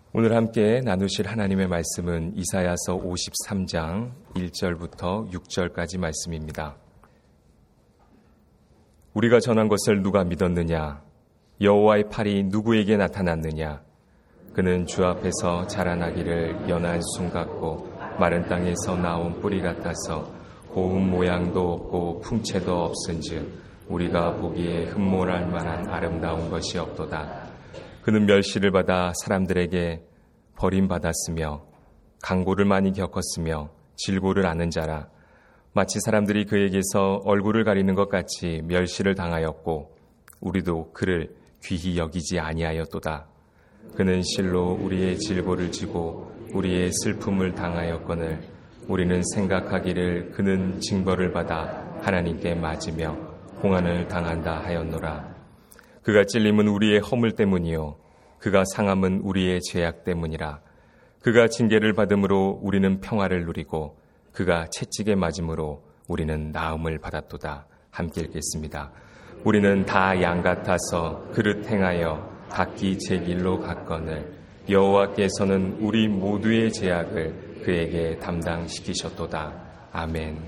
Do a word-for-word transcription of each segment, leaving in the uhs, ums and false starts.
오늘 함께 나누실 하나님의 말씀은 이사야서 오십삼 장 일 절부터 육 절까지 말씀입니다. 우리가 전한 것을 누가 믿었느냐? 여호와의 팔이 누구에게 나타났느냐? 그는 주 앞에서 자라나기를 연한 순 같고 마른 땅에서 나온 뿌리 같아서 고운 모양도 없고 풍채도 없은즉 우리가 보기에 흠모할 만한 아름다운 것이 없도다. 그는 멸시를 받아 사람들에게 버림받았으며 강고를 많이 겪었으며 질고를 아는 자라. 마치 사람들이 그에게서 얼굴을 가리는 것 같이 멸시를 당하였고 우리도 그를 귀히 여기지 아니하였도다. 그는 실로 우리의 질고를 지고 우리의 슬픔을 당하였거늘 우리는 생각하기를 그는 징벌을 받아 하나님께 맞으며 공안을 당한다 하였노라. 그가 찔림은 우리의 허물 때문이요 그가 상함은 우리의 죄악 때문이라. 그가 징계를 받음으로 우리는 평화를 누리고 그가 채찍에 맞음으로 우리는 나음을 받았도다. 함께 읽겠습니다. 우리는 다 양 같아서 그릇 행하여 각기 제 길로 갔거늘 여호와께서는 우리 모두의 죄악을 그에게 담당시키셨도다. 아멘.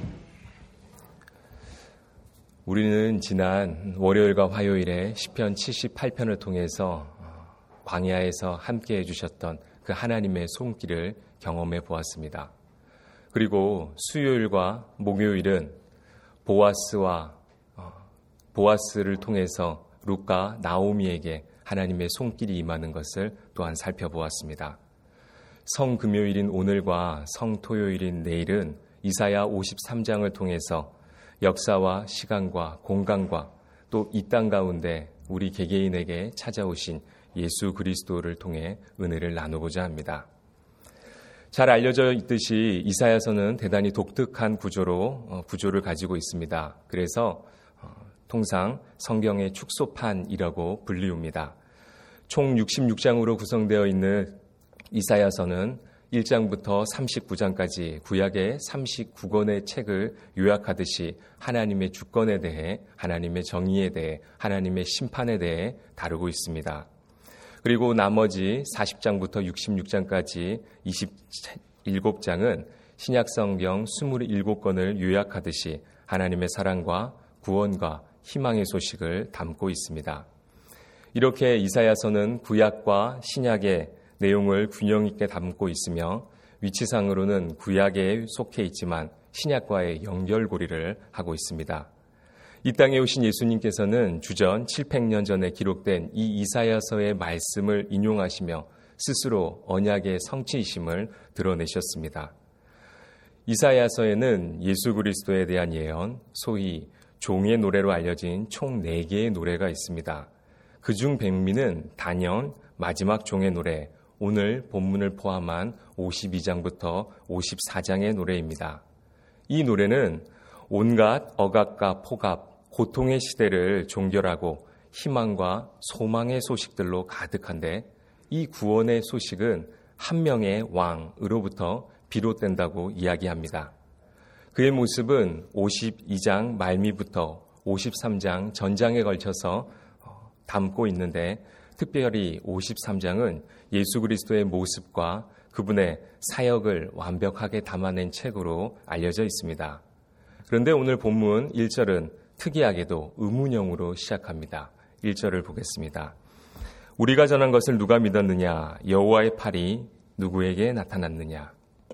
우리는 지난 월요일과 화요일에 시편 칠십팔 편을 통해서 광야에서 함께 해주셨던 그 하나님의 손길을 경험해 보았습니다. 그리고 수요일과 목요일은 보아스와 보아스를 통해서 룻과 나오미에게 하나님의 손길이 임하는 것을 또한 살펴보았습니다. 성금요일인 오늘과 성토요일인 내일은 이사야 오십삼 장을 통해서 역사와 시간과 공간과 또 이 땅 가운데 우리 개개인에게 찾아오신 예수 그리스도를 통해 은혜를 나누고자 합니다. 잘 알려져 있듯이 이사야서는 대단히 독특한 구조로 구조를 가지고 있습니다. 그래서 통상 성경의 축소판이라고 불리웁니다. 총 육십육 장으로 구성되어 있는 이사야서는 일 장부터 삼십구 장까지 구약의 삼십구 권의 책을 요약하듯이 하나님의 주권에 대해, 하나님의 정의에 대해, 하나님의 심판에 대해 다루고 있습니다. 그리고 나머지 사십 장부터 육십육 장까지 이십칠 장은 신약성경 이십칠 권을 요약하듯이 하나님의 사랑과 구원과 희망의 소식을 담고 있습니다. 이렇게 이사야서는 구약과 신약의 내용을 균형 있게 담고 있으며 위치상으로는 구약에 속해 있지만 신약과의 연결고리를 하고 있습니다. 이 땅에 오신 예수님께서는 주전 칠백 년 전에 기록된 이 이사야서의 말씀을 인용하시며 스스로 언약의 성취이심을 드러내셨습니다. 이사야서에는 예수 그리스도에 대한 예언, 소위 종의 노래로 알려진 총 네 개의 노래가 있습니다. 그중 백미는 단연 마지막 종의 노래, 오늘 본문을 포함한 오십이 장부터 오십사 장의 노래입니다. 이 노래는 온갖 억압과 폭압, 고통의 시대를 종결하고 희망과 소망의 소식들로 가득한데 이 구원의 소식은 한 명의 왕으로부터 비롯된다고 이야기합니다. 그의 모습은 오십이 장 말미부터 오십삼 장 전장에 걸쳐서 담고 있는데 특별히 오십삼 장은 예수 그리스도의 모습과 그분의 사역을 완벽하게 담아낸 책으로 알려져 있습니다. 그런데 오늘 본문 일 절은 특이하게도 의문형으로 시작합니다. 일 절을 보겠습니다. 우리가 전한 것을 누가 믿었느냐? 여호와의 팔이 누구에게 나타났느냐?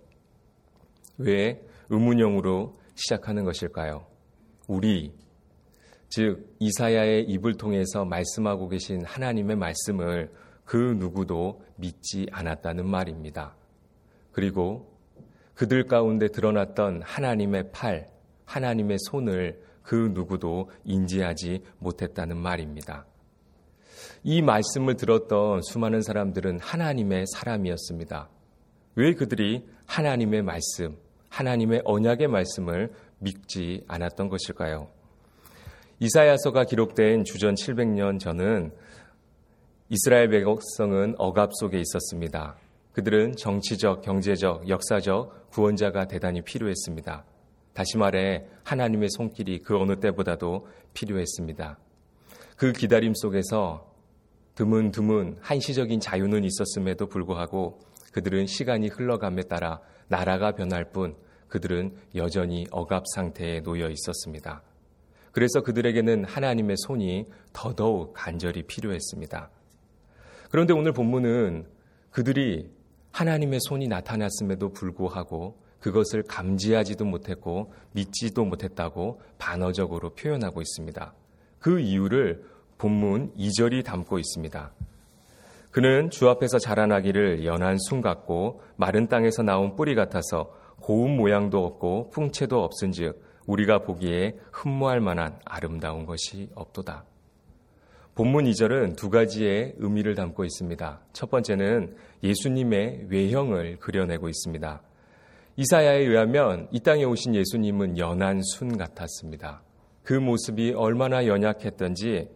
왜 의문형으로 시작하는 것일까요? 우리, 즉 이사야의 입을 통해서 말씀하고 계신 하나님의 말씀을 그 누구도 믿지 않았다는 말입니다. 그리고 그들 가운데 드러났던 하나님의 팔, 하나님의 손을 그 누구도 인지하지 못했다는 말입니다. 이 말씀을 들었던 수많은 사람들은 하나님의 사람이었습니다. 왜 그들이 하나님의 말씀, 하나님의 언약의 말씀을 믿지 않았던 것일까요? 이사야서가 기록된 주전 칠백 년 전은 이스라엘 백성은 억압 속에 있었습니다. 그들은 정치적, 경제적, 역사적 구원자가 대단히 필요했습니다. 다시 말해 하나님의 손길이 그 어느 때보다도 필요했습니다. 그 기다림 속에서 드문드문 한시적인 자유는 있었음에도 불구하고 그들은 시간이 흘러감에 따라 나라가 변할 뿐 그들은 여전히 억압 상태에 놓여 있었습니다. 그래서 그들에게는 하나님의 손이 더더욱 간절히 필요했습니다. 그런데 오늘 본문은 그들이 하나님의 손이 나타났음에도 불구하고 그것을 감지하지도 못했고 믿지도 못했다고 반어적으로 표현하고 있습니다. 그 이유를 본문 이 절이 담고 있습니다. 그는 주 앞에서 자라나기를 연한 순 같고 마른 땅에서 나온 뿌리 같아서 고운 모양도 없고 풍채도 없은즉 우리가 보기에 흠모할 만한 아름다운 것이 없도다. 본문 이 절은 두 가지의 의미를 담고 있습니다. 첫 번째는 예수님의 외형을 그려내고 있습니다. 이사야에 의하면 이 땅에 오신 예수님은 연한 순 같았습니다. 그 모습이 얼마나 연약했던지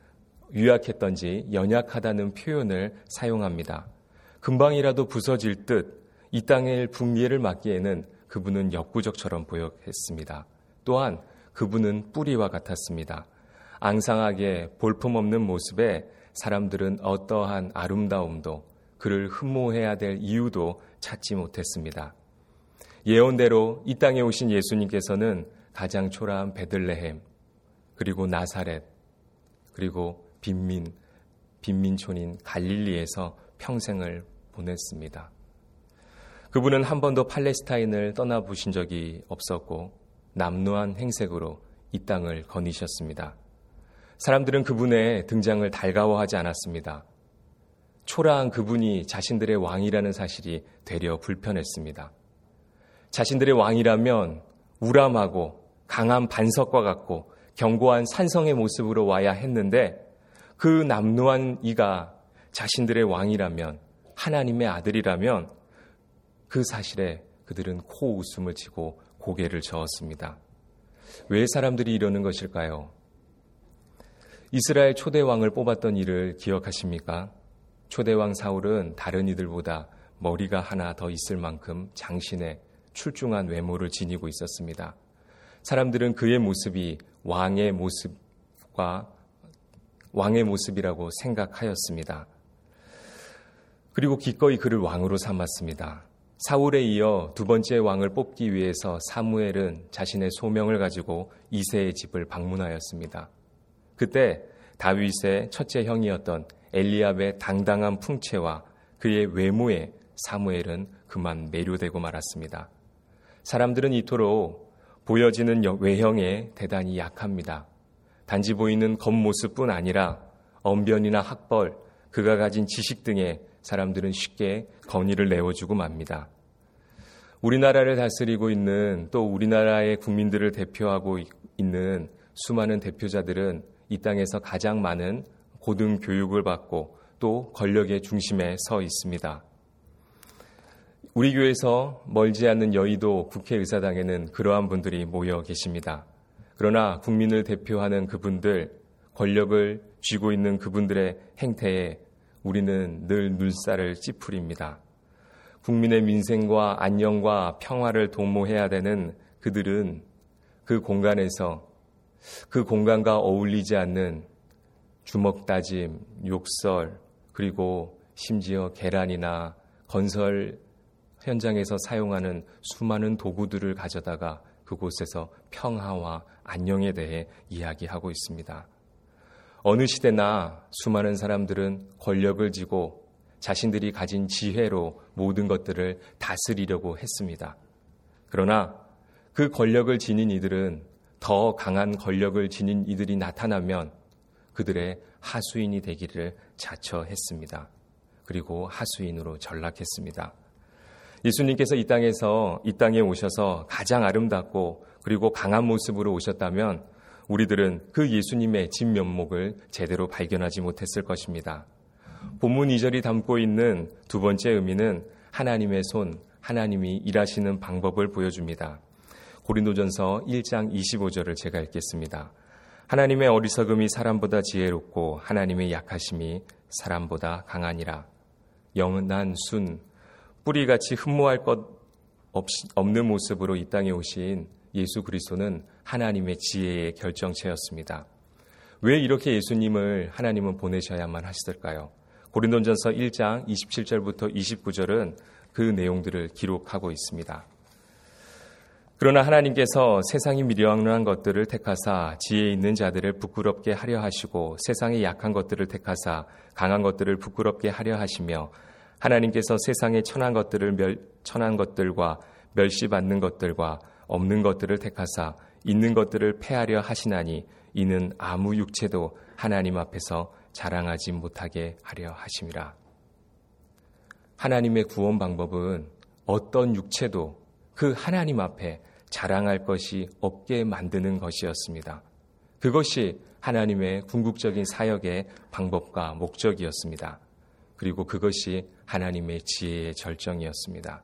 유약했던지 연약하다는 표현을 사용합니다. 금방이라도 부서질 듯 이 땅의 붕괴를 막기에는 그분은 역부족처럼 보였습니다. 또한 그분은 뿌리와 같았습니다. 앙상하게 볼품없는 모습에 사람들은 어떠한 아름다움도 그를 흠모해야 될 이유도 찾지 못했습니다. 예언대로 이 땅에 오신 예수님께서는 가장 초라한 베들레헴, 그리고 나사렛, 그리고 빈민, 빈민촌인 갈릴리에서 평생을 보냈습니다. 그분은 한 번도 팔레스타인을 떠나보신 적이 없었고 남루한 행색으로 이 땅을 거니셨습니다. 사람들은 그분의 등장을 달가워하지 않았습니다. 초라한 그분이 자신들의 왕이라는 사실이 되려 불편했습니다. 자신들의 왕이라면 우람하고 강한 반석과 같고 견고한 산성의 모습으로 와야 했는데 그 남루한 이가 자신들의 왕이라면 하나님의 아들이라면 그 사실에 그들은 코웃음을 치고 고개를 저었습니다. 왜 사람들이 이러는 것일까요? 이스라엘 초대왕을 뽑았던 일을 기억하십니까? 초대왕 사울은 다른 이들보다 머리가 하나 더 있을 만큼 장신의 출중한 외모를 지니고 있었습니다. 사람들은 그의 모습이 왕의 모습과 왕의 모습이라고 생각하였습니다. 그리고 기꺼이 그를 왕으로 삼았습니다. 사울에 이어 두 번째 왕을 뽑기 위해서 사무엘은 자신의 소명을 가지고 이새의 집을 방문하였습니다. 그때 다윗의 첫째 형이었던 엘리압의 당당한 풍채와 그의 외모에 사무엘은 그만 매료되고 말았습니다. 사람들은 이토록 보여지는 외형에 대단히 약합니다. 단지 보이는 겉모습뿐 아니라 언변이나 학벌, 그가 가진 지식 등에 사람들은 쉽게 건의를 내어주고 맙니다. 우리나라를 다스리고 있는 또 우리나라의 국민들을 대표하고 있는 수많은 대표자들은 이 땅에서 가장 많은 고등교육을 받고 또 권력의 중심에 서 있습니다. 우리 교회에서 멀지 않는 여의도 국회의사당에는 그러한 분들이 모여 계십니다. 그러나 국민을 대표하는 그분들, 권력을 쥐고 있는 그분들의 행태에 우리는 늘 눈살을 찌푸립니다. 국민의 민생과 안녕과 평화를 도모해야 되는 그들은 그 공간에서 그 공간과 어울리지 않는 주먹다짐, 욕설, 그리고 심지어 계란이나 건설 현장에서 사용하는 수많은 도구들을 가져다가 그곳에서 평화와 안녕에 대해 이야기하고 있습니다. 어느 시대나 수많은 사람들은 권력을 쥐고 자신들이 가진 지혜로 모든 것들을 다스리려고 했습니다. 그러나 그 권력을 지닌 이들은 더 강한 권력을 지닌 이들이 나타나면 그들의 하수인이 되기를 자처했습니다. 그리고 하수인으로 전락했습니다. 예수님께서 이 땅에서 이 땅에 오셔서 가장 아름답고 그리고 강한 모습으로 오셨다면 우리들은 그 예수님의 진면목을 제대로 발견하지 못했을 것입니다. 본문 이 절이 담고 있는 두 번째 의미는 하나님의 손, 하나님이 일하시는 방법을 보여줍니다. 고린도전서 일 장 이십오 절을 제가 읽겠습니다. 하나님의 어리석음이 사람보다 지혜롭고 하나님의 약하심이 사람보다 강하니라. 영원한 순, 뿌리같이 흠모할 것 없는 모습으로 이 땅에 오신 예수 그리스도는 하나님의 지혜의 결정체였습니다. 왜 이렇게 예수님을 하나님은 보내셔야만 하셨을까요? 고린도전서 일 장 이십칠 절부터 이십구 절은 그 내용들을 기록하고 있습니다. 그러나 하나님께서 세상이 미련한 것들을 택하사 지혜 있는 자들을 부끄럽게 하려 하시고 세상의 약한 것들을 택하사 강한 것들을 부끄럽게 하려 하시며 하나님께서 세상의 천한 것들을 멸, 천한 것들과 멸시받는 것들과 없는 것들을 택하사 있는 것들을 패하려 하시나니 이는 아무 육체도 하나님 앞에서 자랑하지 못하게 하려 하심이라. 하나님의 구원 방법은 어떤 육체도 그 하나님 앞에 자랑할 것이 없게 만드는 것이었습니다. 그것이 하나님의 궁극적인 사역의 방법과 목적이었습니다. 그리고 그것이 하나님의 지혜의 절정이었습니다.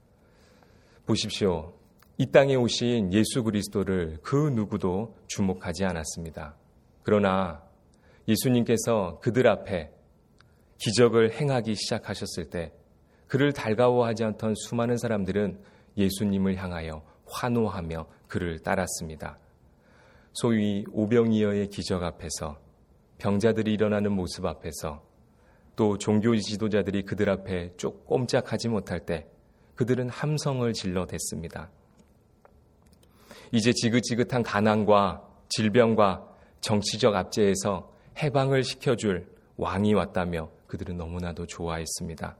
보십시오. 이 땅에 오신 예수 그리스도를 그 누구도 주목하지 않았습니다. 그러나 예수님께서 그들 앞에 기적을 행하기 시작하셨을 때 그를 달가워하지 않던 수많은 사람들은 예수님을 향하여 환호하며 그를 따랐습니다. 소위 오병이어의 기적 앞에서, 병자들이 일어나는 모습 앞에서, 또 종교 지도자들이 그들 앞에 쪽 꼼짝하지 못할 때 그들은 함성을 질러댔습니다. 이제 지긋지긋한 가난과 질병과 정치적 압제에서 해방을 시켜줄 왕이 왔다며 그들은 너무나도 좋아했습니다.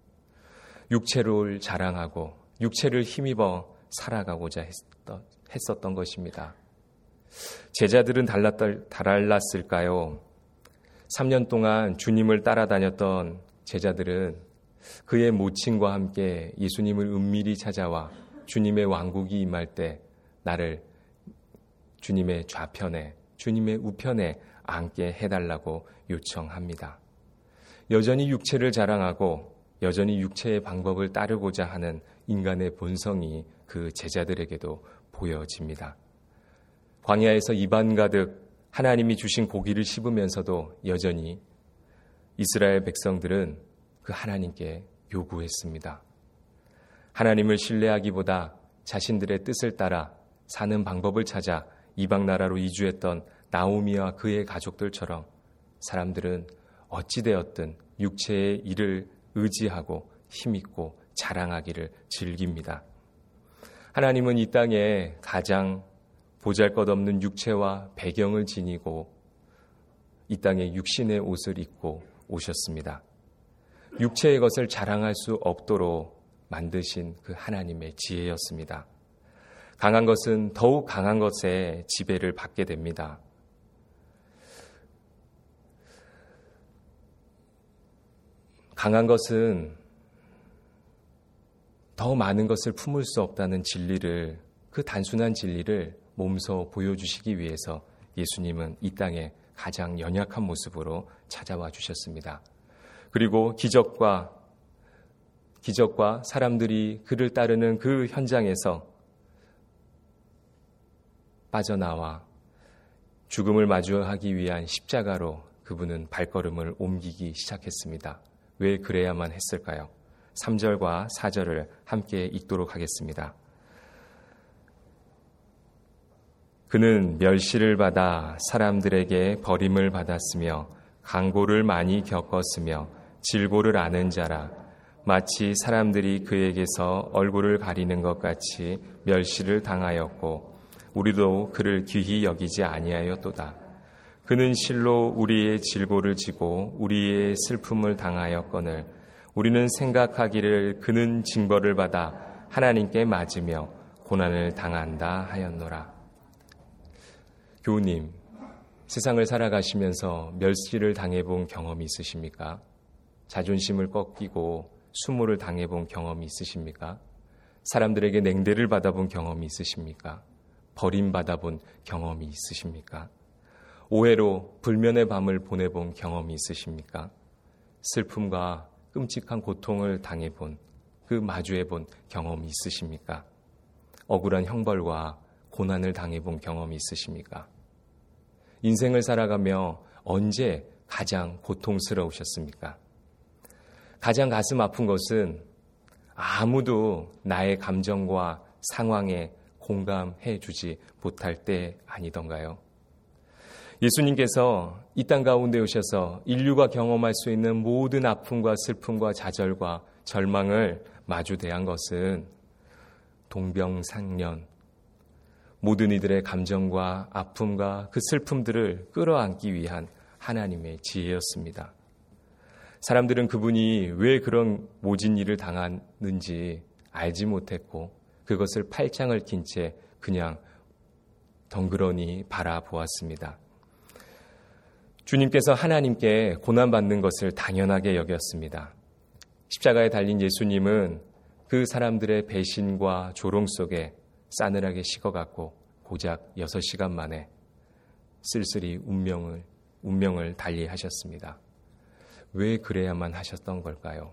육체를 자랑하고 육체를 힘입어 살아가고자 했었던 것입니다. 제자들은 달랐을까요? 삼 년 동안 주님을 따라다녔던 제자들은 그의 모친과 함께 예수님을 은밀히 찾아와 주님의 왕국이 임할 때 나를 주님의 좌편에, 주님의 우편에 앉게 해달라고 요청합니다. 여전히 육체를 자랑하고 여전히 육체의 방법을 따르고자 하는 인간의 본성이 그 제자들에게도 보여집니다. 광야에서 입안 가득 하나님이 주신 고기를 씹으면서도 여전히 이스라엘 백성들은 그 하나님께 요구했습니다. 하나님을 신뢰하기보다 자신들의 뜻을 따라 사는 방법을 찾아 이방 나라로 이주했던 나오미와 그의 가족들처럼 사람들은 어찌되었든 육체의 일을 의지하고 힘있고 자랑하기를 즐깁니다. 하나님은 이 땅에 가장 보잘것없는 육체와 배경을 지니고 이 땅에 육신의 옷을 입고 오셨습니다. 육체의 것을 자랑할 수 없도록 만드신 그 하나님의 지혜였습니다. 강한 것은 더욱 강한 것에 지배를 받게 됩니다. 강한 것은 더 많은 것을 품을 수 없다는 진리를, 그 단순한 진리를 몸소 보여주시기 위해서 예수님은 이 땅에 가장 연약한 모습으로 찾아와 주셨습니다. 그리고 기적과 기적과 사람들이 그를 따르는 그 현장에서 빠져나와 죽음을 마주하기 위한 십자가로 그분은 발걸음을 옮기기 시작했습니다. 왜 그래야만 했을까요? 삼 절과 사 절을 함께 읽도록 하겠습니다. 그는 멸시를 받아 사람들에게 버림을 받았으며 강고를 많이 겪었으며 질고를 아는 자라. 마치 사람들이 그에게서 얼굴을 가리는 것 같이 멸시를 당하였고 우리도 그를 귀히 여기지 아니하였도다. 그는 실로 우리의 질고를 지고 우리의 슬픔을 당하였거늘 우리는 생각하기를 그는 징벌을 받아 하나님께 맞으며 고난을 당한다 하였노라. 교우님, 세상을 살아가시면서 멸시를 당해본 경험이 있으십니까? 자존심을 꺾이고 수모를 당해본 경험이 있으십니까? 사람들에게 냉대를 받아본 경험이 있으십니까? 버림받아본 경험이 있으십니까? 오해로 불면의 밤을 보내본 경험이 있으십니까? 슬픔과 끔찍한 고통을 당해본, 그 마주해본 경험이 있으십니까? 억울한 형벌과 고난을 당해본 경험이 있으십니까? 인생을 살아가며 언제 가장 고통스러우셨습니까? 가장 가슴 아픈 것은 아무도 나의 감정과 상황에 공감해 주지 못할 때 아니던가요? 예수님께서 이 땅 가운데 오셔서 인류가 경험할 수 있는 모든 아픔과 슬픔과 좌절과 절망을 마주대한 것은 동병상련, 모든 이들의 감정과 아픔과 그 슬픔들을 끌어안기 위한 하나님의 지혜였습니다. 사람들은 그분이 왜 그런 모진 일을 당하는지 알지 못했고 그것을 팔짱을 낀 채 그냥 덩그러니 바라보았습니다. 주님께서 하나님께 고난받는 것을 당연하게 여겼습니다. 십자가에 달린 예수님은 그 사람들의 배신과 조롱 속에 싸늘하게 식어갔고 고작 여섯 시간 만에 쓸쓸히 운명을, 운명을 달리하셨습니다. 왜 그래야만 하셨던 걸까요?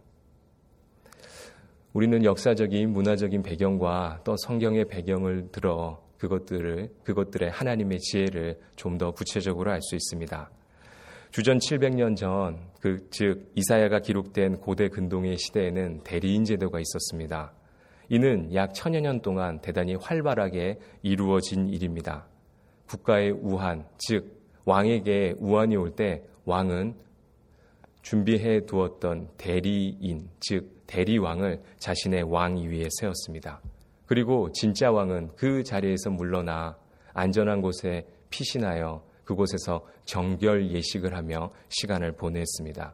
우리는 역사적인 문화적인 배경과 또 성경의 배경을 들어 그것들을, 그것들의 하나님의 지혜를 좀 더 구체적으로 알 수 있습니다. 주전 칠백 년 전, 그, 즉 이사야가 기록된 고대 근동의 시대에는 대리인 제도가 있었습니다. 이는 약 천여 년 동안 대단히 활발하게 이루어진 일입니다. 국가의 우한, 즉 왕에게 우한이 올 때 왕은 준비해 두었던 대리인, 즉 대리왕을 자신의 왕 위에 세웠습니다. 그리고 진짜 왕은 그 자리에서 물러나 안전한 곳에 피신하여 그곳에서 정결 예식을 하며 시간을 보냈습니다.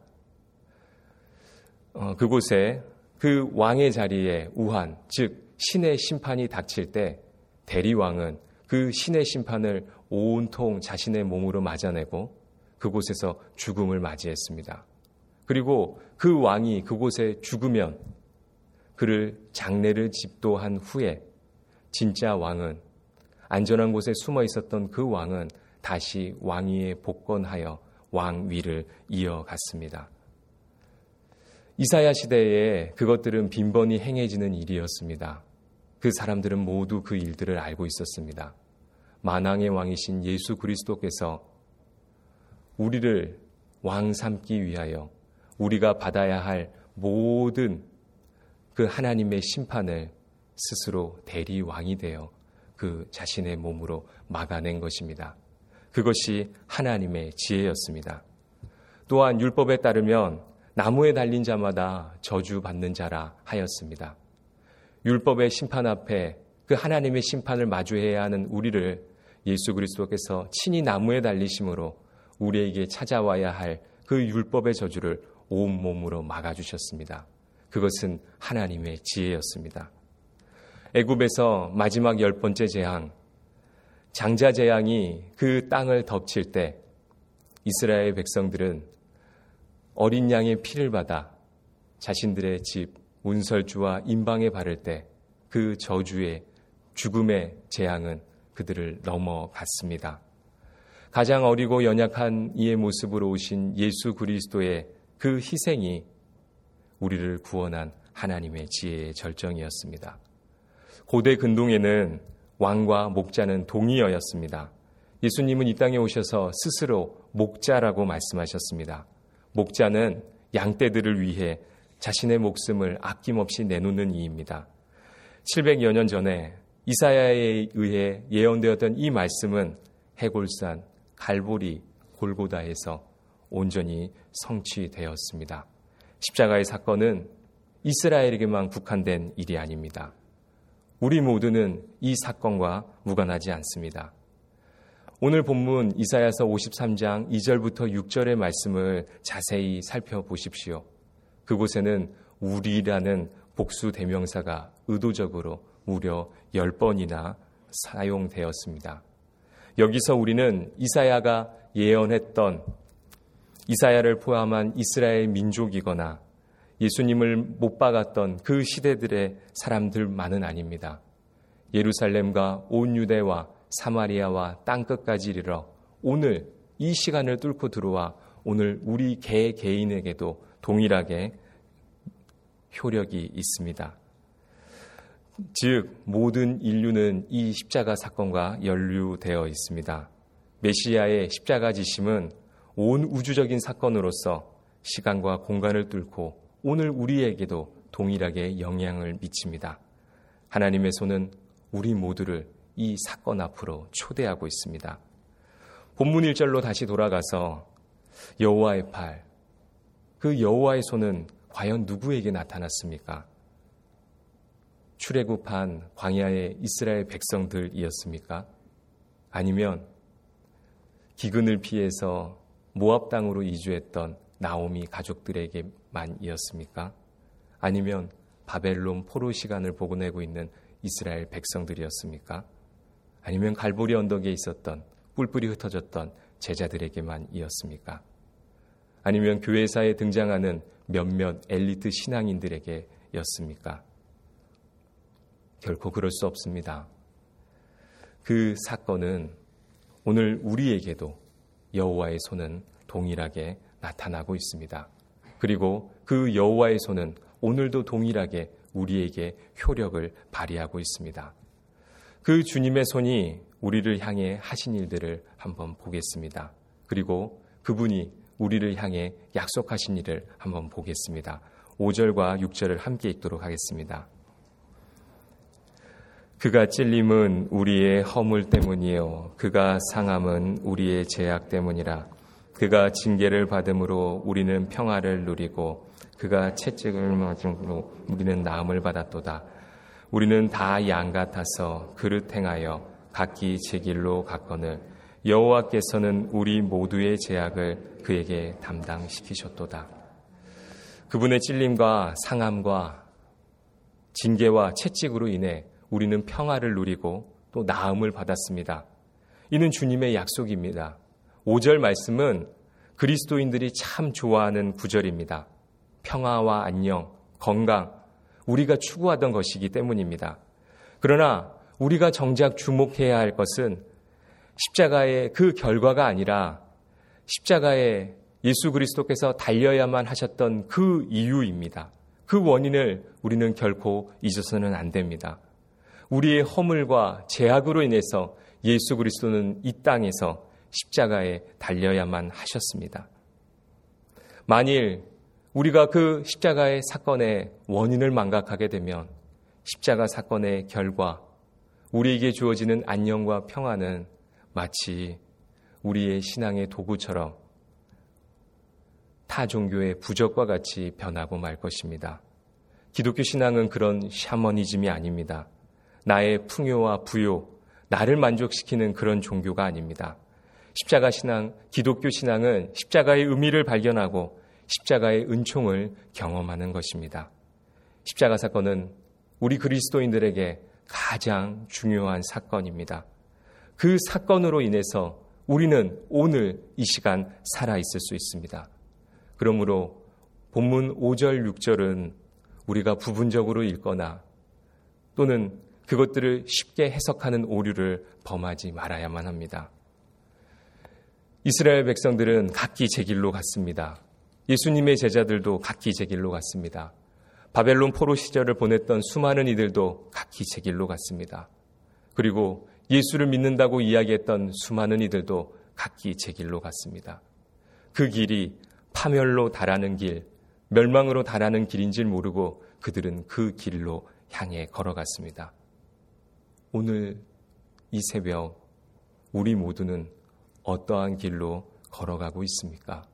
어, 그곳에 그 왕의 자리에 우한, 즉 신의 심판이 닥칠 때 대리왕은 그 신의 심판을 온통 자신의 몸으로 맞아내고 그곳에서 죽음을 맞이했습니다. 그리고 그 왕이 그곳에 죽으면 그를 장례를 집도한 후에 진짜 왕은, 안전한 곳에 숨어 있었던 그 왕은 다시 왕위에 복권하여 왕위를 이어갔습니다. 이사야 시대에 그것들은 빈번히 행해지는 일이었습니다. 그 사람들은 모두 그 일들을 알고 있었습니다. 만왕의 왕이신 예수 그리스도께서 우리를 왕 삼기 위하여 우리가 받아야 할 모든 그 하나님의 심판을 스스로 대리왕이 되어 그 자신의 몸으로 막아낸 것입니다. 그것이 하나님의 지혜였습니다. 또한 율법에 따르면 나무에 달린 자마다 저주받는 자라 하였습니다. 율법의 심판 앞에 그 하나님의 심판을 마주해야 하는 우리를 예수 그리스도께서 친히 나무에 달리심으로 우리에게 찾아와야 할 그 율법의 저주를 온몸으로 막아주셨습니다. 그것은 하나님의 지혜였습니다. 애굽에서 마지막 열 번째 재앙, 장자 재앙이 그 땅을 덮칠 때 이스라엘 백성들은 어린 양의 피를 받아 자신들의 집 운설주와 임방에 바를 때 그 저주의 죽음의 재앙은 그들을 넘어갔습니다. 가장 어리고 연약한 이의 모습으로 오신 예수 그리스도의 그 희생이 우리를 구원한 하나님의 지혜의 절정이었습니다. 고대 근동에는 왕과 목자는 동의어였습니다. 예수님은 이 땅에 오셔서 스스로 목자라고 말씀하셨습니다. 목자는 양떼들을 위해 자신의 목숨을 아낌없이 내놓는 이입니다. 칠백여 년 전에 이사야에 의해 예언되었던 이 말씀은 해골산, 갈보리, 골고다에서 온전히 성취되었습니다. 십자가의 사건은 이스라엘에게만 국한된 일이 아닙니다. 우리 모두는 이 사건과 무관하지 않습니다. 오늘 본문 이사야서 오십삼 장 이 절부터 육 절의 말씀을 자세히 살펴보십시오. 그곳에는 우리라는 복수 대명사가 의도적으로 무려 열 번이나 사용되었습니다. 여기서 우리는 이사야가 예언했던 이사야를 포함한 이스라엘 민족이거나 예수님을 못 박았던 그 시대들의 사람들만은 아닙니다. 예루살렘과 온 유대와 사마리아와 땅끝까지 이르러 오늘 이 시간을 뚫고 들어와 오늘 우리 개 개인에게도 동일하게 효력이 있습니다. 즉 모든 인류는 이 십자가 사건과 연루되어 있습니다. 메시아의 십자가 지심은 온 우주적인 사건으로서 시간과 공간을 뚫고 오늘 우리에게도 동일하게 영향을 미칩니다. 하나님의 손은 우리 모두를 이 사건 앞으로 초대하고 있습니다. 본문 일 절로 다시 돌아가서 여호와의 팔, 그 여호와의 손은 과연 누구에게 나타났습니까? 출애굽한 광야의 이스라엘 백성들이었습니까? 아니면 기근을 피해서 모압 땅으로 이주했던 나오미 가족들에게만이었습니까? 아니면 바벨론 포로 시간을 보내고 있는 이스라엘 백성들이었습니까? 아니면 갈보리 언덕에 있었던 뿔뿔이 흩어졌던 제자들에게만이었습니까? 아니면 교회사에 등장하는 몇몇 엘리트 신앙인들에게였습니까? 결코 그럴 수 없습니다. 그 사건은 오늘 우리에게도 여호와의 손은 동일하게 나타나고 있습니다. 그리고 그 여호와의 손은 오늘도 동일하게 우리에게 효력을 발휘하고 있습니다. 그 주님의 손이 우리를 향해 하신 일들을 한번 보겠습니다. 그리고 그분이 우리를 향해 약속하신 일을 한번 보겠습니다. 오 절과 육 절을 함께 읽도록 하겠습니다. 그가 찔림은 우리의 허물 때문이요 그가 상함은 우리의 죄악 때문이라. 그가 징계를 받음으로 우리는 평화를 누리고 그가 채찍을 맞음으로 우리는 나음을 받았도다. 우리는 다 양 같아서 그릇 행하여 각기 제 길로 갔거늘 여호와께서는 우리 모두의 죄악을 그에게 담당시키셨도다. 그분의 찔림과 상함과 징계와 채찍으로 인해 우리는 평화를 누리고 또 나음을 받았습니다. 이는 주님의 약속입니다. 오 절 말씀은 그리스도인들이 참 좋아하는 구절입니다. 평화와 안녕, 건강, 우리가 추구하던 것이기 때문입니다. 그러나 우리가 정작 주목해야 할 것은 십자가의 그 결과가 아니라 십자가에 예수 그리스도께서 달려야만 하셨던 그 이유입니다. 그 원인을 우리는 결코 잊어서는 안 됩니다. 우리의 허물과 죄악으로 인해서 예수 그리스도는 이 땅에서 십자가에 달려야만 하셨습니다. 만일 우리가 그 십자가의 사건의 원인을 망각하게 되면 십자가 사건의 결과, 우리에게 주어지는 안녕과 평화는 마치 우리의 신앙의 도구처럼 타 종교의 부적과 같이 변하고 말 것입니다. 기독교 신앙은 그런 샤머니즘이 아닙니다. 나의 풍요와 부요, 나를 만족시키는 그런 종교가 아닙니다. 십자가 신앙, 기독교 신앙은 십자가의 의미를 발견하고 십자가의 은총을 경험하는 것입니다. 십자가 사건은 우리 그리스도인들에게 가장 중요한 사건입니다. 그 사건으로 인해서 우리는 오늘 이 시간 살아있을 수 있습니다. 그러므로 본문 오 절, 육 절은 우리가 부분적으로 읽거나 또는 그것들을 쉽게 해석하는 오류를 범하지 말아야만 합니다. 이스라엘 백성들은 각기 제 길로 갔습니다. 예수님의 제자들도 각기 제 길로 갔습니다. 바벨론 포로 시절을 보냈던 수많은 이들도 각기 제 길로 갔습니다. 그리고 예수를 믿는다고 이야기했던 수많은 이들도 각기 제 길로 갔습니다. 그 길이 파멸로 달하는 길, 멸망으로 달하는 길인 줄 모르고 그들은 그 길로 향해 걸어갔습니다. 오늘 이 새벽 우리 모두는 어떠한 길로 걸어가고 있습니까?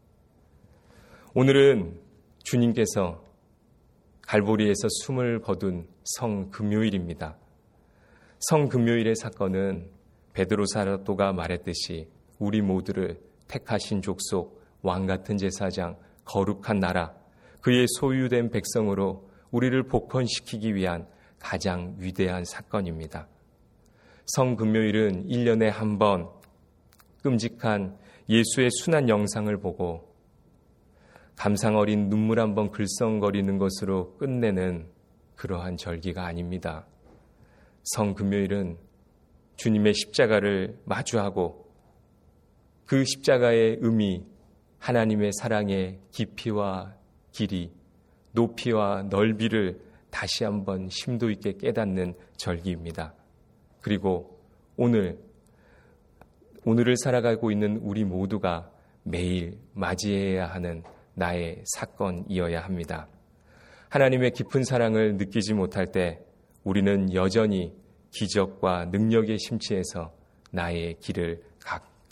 오늘은 주님께서 갈보리에서 숨을 거둔 성금요일입니다. 성금요일의 사건은 베드로 사도가 말했듯이 우리 모두를 택하신 족속, 왕같은 제사장, 거룩한 나라, 그의 소유된 백성으로 우리를 복권시키기 위한 가장 위대한 사건입니다. 성금요일은 일 년에 한 번 끔찍한 예수의 순환 영상을 보고 감상 어린 눈물 한 번 글썽거리는 것으로 끝내는 그러한 절기가 아닙니다. 성금요일은 주님의 십자가를 마주하고 그 십자가의 의미, 하나님의 사랑의 깊이와 길이, 높이와 넓이를 다시 한번 심도 있게 깨닫는 절기입니다. 그리고 오늘, 오늘을 살아가고 있는 우리 모두가 매일 맞이해야 하는 나의 사건이어야 합니다. 하나님의 깊은 사랑을 느끼지 못할 때 우리는 여전히 기적과 능력에 심취해서 나의 길을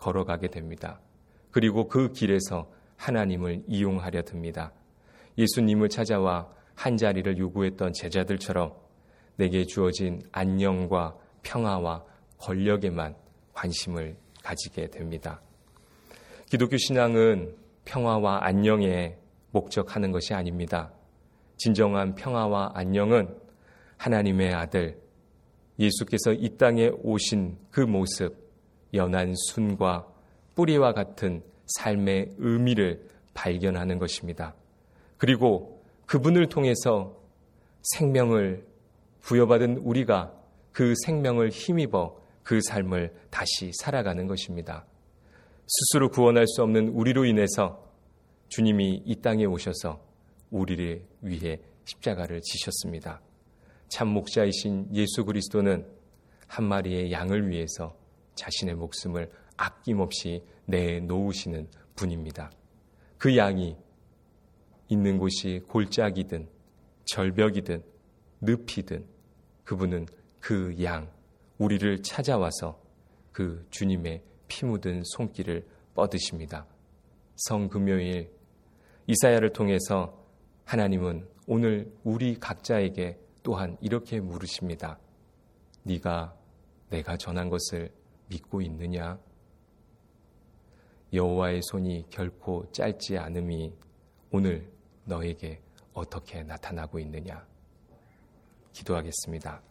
걸어가게 됩니다. 그리고 그 길에서 하나님을 이용하려 듭니다. 예수님을 찾아와 한자리를 요구했던 제자들처럼 내게 주어진 안녕과 평화와 권력에만 관심을 가지게 됩니다. 기독교 신앙은 평화와 안녕에 목적하는 것이 아닙니다. 진정한 평화와 안녕은 하나님의 아들 예수께서 이 땅에 오신 그 모습, 연한 순과 뿌리와 같은 삶의 의미를 발견하는 것입니다. 그리고 그분을 통해서 생명을 부여받은 우리가 그 생명을 힘입어 그 삶을 다시 살아가는 것입니다. 스스로 구원할 수 없는 우리로 인해서 주님이 이 땅에 오셔서 우리를 위해 십자가를 지셨습니다. 참 목자이신 예수 그리스도는 한 마리의 양을 위해서 자신의 목숨을 아낌없이 내놓으시는 분입니다. 그 양이 있는 곳이 골짜기든 절벽이든 늪이든 그분은 그 양, 우리를 찾아와서 그 주님의 피 묻은 손길을 뻗으십니다. 성금요일 이사야를 통해서 하나님은 오늘 우리 각자에게 또한 이렇게 물으십니다. 네가 내가 전한 것을 믿고 있느냐? 여호와의 손이 결코 짧지 않음이 오늘 너에게 어떻게 나타나고 있느냐? 기도하겠습니다.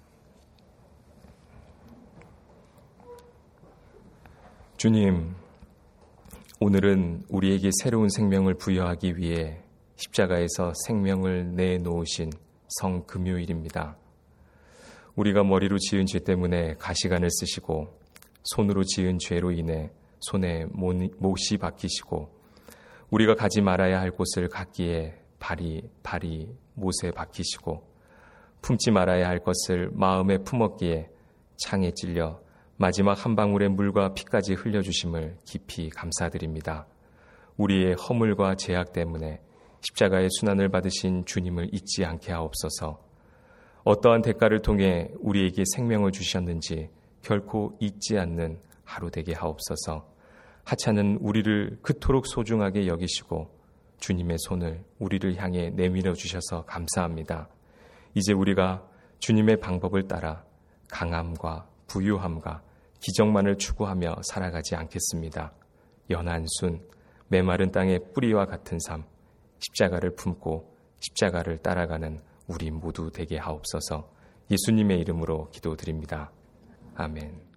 주님, 오늘은 우리에게 새로운 생명을 부여하기 위해 십자가에서 생명을 내놓으신 성금요일입니다. 우리가 머리로 지은 죄 때문에 가시관을 쓰시고 손으로 지은 죄로 인해 손에 못이 박히시고 우리가 가지 말아야 할 곳을 갔기에 발이 발이 못에 박히시고 품지 말아야 할 것을 마음에 품었기에 창에 찔려 마지막 한 방울의 물과 피까지 흘려주심을 깊이 감사드립니다. 우리의 허물과 죄악 때문에 십자가의 순환을 받으신 주님을 잊지 않게 하옵소서. 어떠한 대가를 통해 우리에게 생명을 주셨는지 결코 잊지 않는 하루 되게 하옵소서. 하찮은 우리를 그토록 소중하게 여기시고 주님의 손을 우리를 향해 내밀어 주셔서 감사합니다. 이제 우리가 주님의 방법을 따라 강함과 부유함과 기적만을 추구하며 살아가지 않겠습니다. 연한 순, 메마른 땅의 뿌리와 같은 삶, 십자가를 품고 십자가를 따라가는 우리 모두 되게 하옵소서. 예수님의 이름으로 기도드립니다. 아멘.